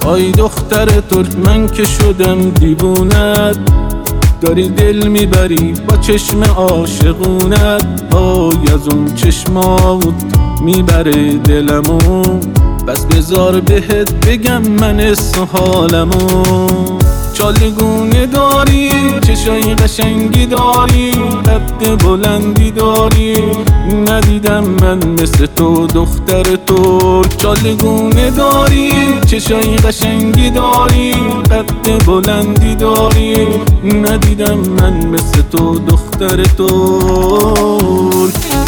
آی دختر ترک من که شدم دیوونت، داری دل میبری با چشم عاشقونت. آی از اون چشمات میبره دلمو، بس بذار بهت بگم من اسم حالمو. چالگونه داری، چشای قشنگی داری، قد بلندی داری، ندیدم من مثل تو دختر ترک. چالگونه داری، چشای قشنگی داری، قد بلندی داری، ندیدم من مثل تو دختر ترک.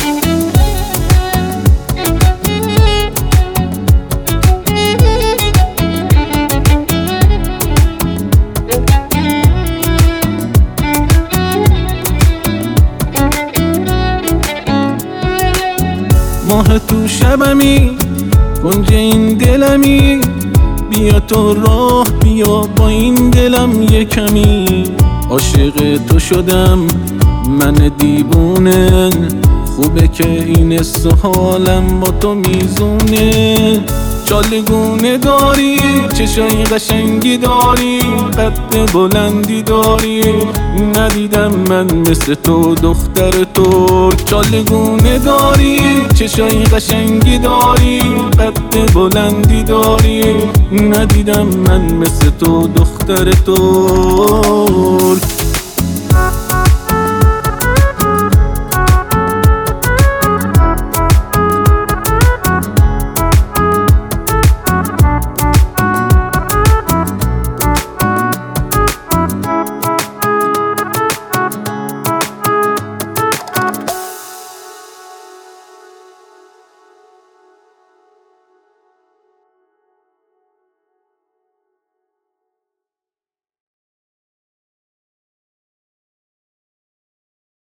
ماه تو شبمی، کنج این دلمی، بیا تو راه بیا با این دلم یکمی. عاشق تو شدم من دیوونه، خوبه که این اسم حالم با تو میزونه. چالگونه داری، چشای قشنگی داری، قد بلندی داری، ندیدم من مثل تو دختر ترک. چالگونه داری، چشای قشنگی داری، قد بلندی داری، ندیدم من مثل تو دختر ترک.